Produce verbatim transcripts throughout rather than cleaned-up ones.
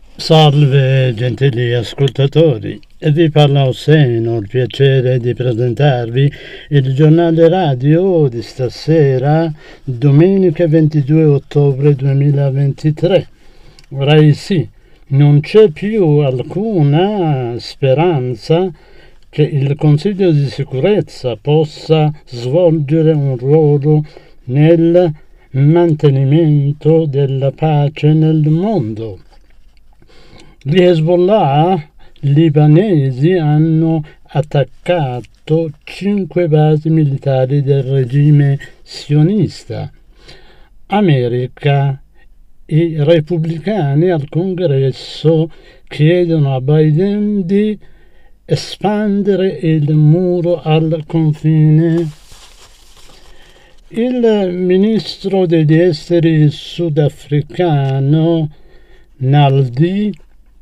Salve gentili ascoltatori, vi parla Hossein, ho il piacere di presentarvi il giornale radio di stasera, domenica ventidue ottobre duemilaventitré. Ora sì, non c'è più alcuna speranza che il Consiglio di sicurezza possa svolgere un ruolo nel mantenimento della pace nel mondo. Gli Hezbollah libanesi hanno attaccato cinque basi militari del regime sionista. America, i repubblicani al Congresso chiedono a Biden di espandere il muro al confine. Il ministro degli esteri sudafricano Naledi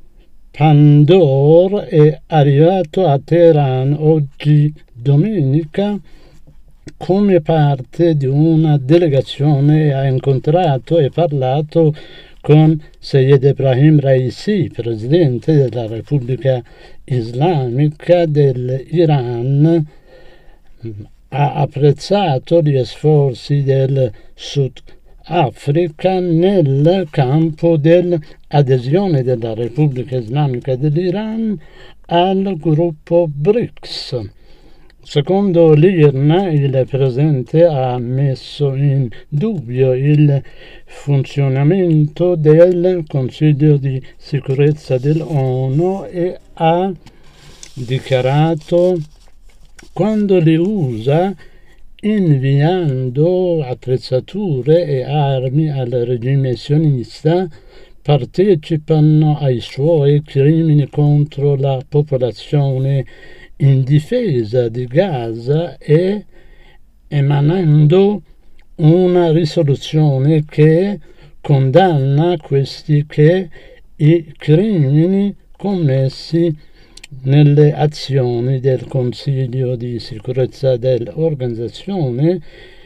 Pandor è arrivato a Teheran oggi domenica come parte di una delegazione e ha incontrato e parlato con Seyed Ebrahim Raisi, presidente della Repubblica Islamica dell'Iran. Ha apprezzato gli sforzi del Sud Africa nel campo dell'adesione della Repubblica Islamica dell'Iran al gruppo BRICS. Secondo l'I R N A, il presidente ha messo in dubbio il funzionamento del Consiglio di sicurezza dell'ONU e ha dichiarato: quando li usa inviando attrezzature e armi al regime sionista, partecipano ai suoi crimini contro la popolazione indifesa di Gaza e emanando una risoluzione che condanna questi che i crimini commessi nelle azioni del Consiglio di sicurezza dell'organizzazione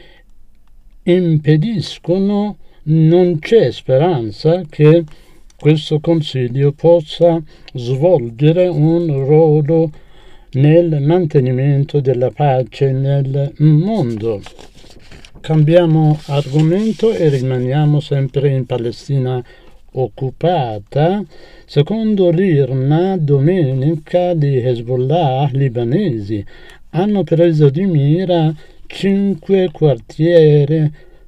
impediscono. Non c'è speranza che questo Consiglio possa svolgere un ruolo nel mantenimento della pace nel mondo. Cambiamo argomento e rimaniamo sempre in Palestina occupata. Secondo l'I R N A, domenica gli Hezbollah libanesi hanno preso di mira cinque quartieri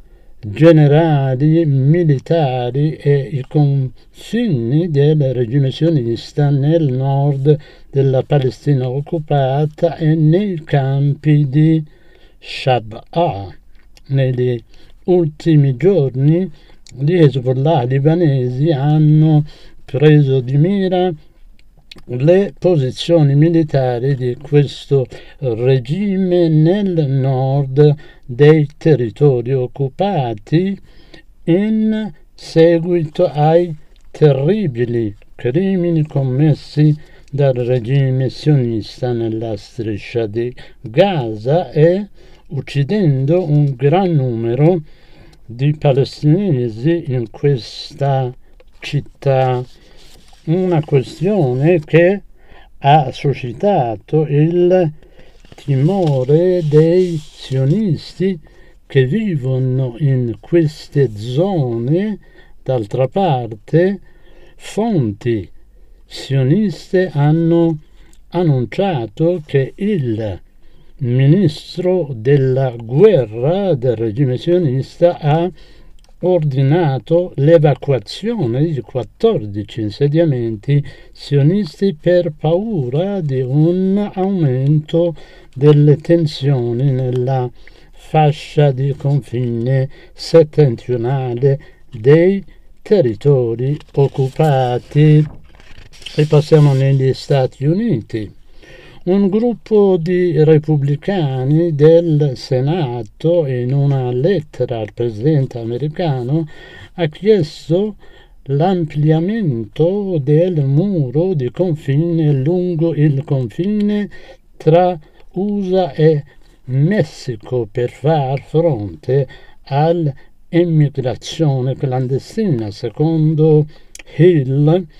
generali militari e i confini del regime sionista nel nord della Palestina occupata e nei campi di Shab'a. Negli ultimi giorni gli Hezbollah libanesi hanno preso di mira le posizioni militari di questo regime nel nord dei territori occupati in seguito ai terribili crimini commessi dal regime sionista nella striscia di Gaza e uccidendo un gran numero di palestinesi in questa città. Una questione che ha suscitato il timore dei sionisti che vivono in queste zone. D'altra parte, fonti sioniste hanno annunciato che il ministro della guerra del regime sionista ha ordinato l'evacuazione di quattordici insediamenti sionisti per paura di un aumento delle tensioni nella fascia di confine settentrionale dei territori occupati. E passiamo negli Stati Uniti. Un gruppo di repubblicani del Senato, in una lettera al presidente americano, ha chiesto l'ampliamento del muro di confine lungo il confine tra U S A e Messico per far fronte all'immigrazione clandestina. Secondo Hill,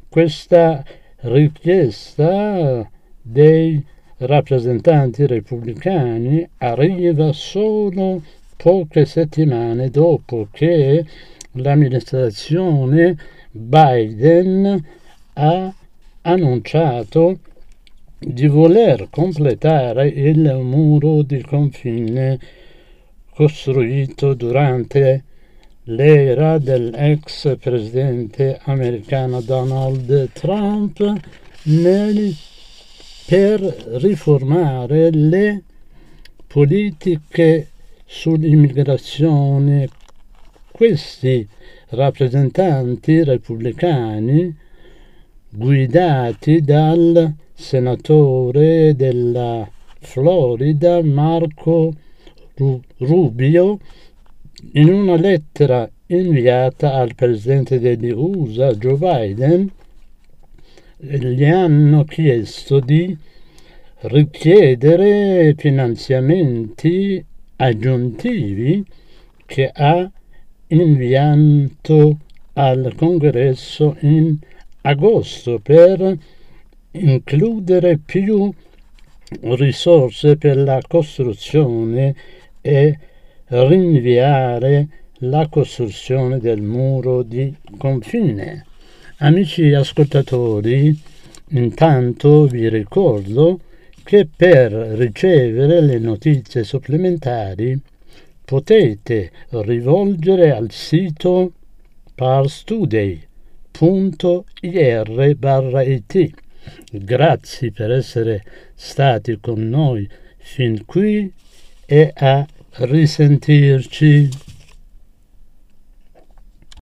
questa richiesta dei rappresentanti repubblicani arriva solo poche settimane dopo che l'amministrazione Biden ha annunciato di voler completare il muro di confine costruito durante l'era dell'ex presidente americano Donald Trump nel, per riformare le politiche sull'immigrazione. Questi rappresentanti repubblicani, guidati dal senatore della Florida Marco Rubio, in una lettera inviata al presidente degli U S A Joe Biden, gli hanno chiesto di richiedere finanziamenti aggiuntivi che ha inviato al Congresso in agosto per includere più risorse per la costruzione e rinviare la costruzione del muro di confine. Amici ascoltatori, intanto vi ricordo che per ricevere le notizie supplementari potete rivolgere al sito parstoday punto ir barra it. Grazie per essere stati con noi fin qui e a risentirci.